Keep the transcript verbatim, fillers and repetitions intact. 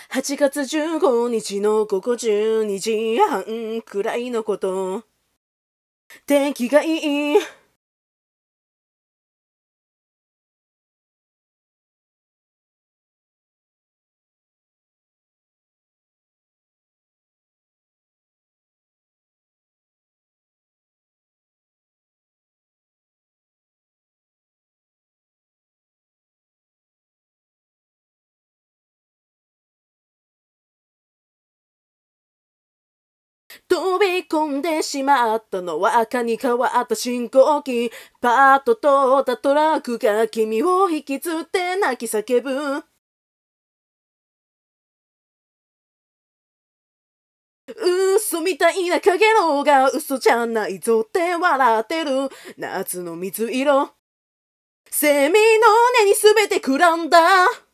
はちがつじゅうごにちの午後じゅうにじはんくらいのこと。天気がいい。飛び込んでしまったのは赤に変わった信号機。パッと通ったトラックが君を引きずって泣き叫ぶ。嘘みたいな影のが嘘じゃないぞって笑ってる。夏の水色。セミの根に全てくらんだ。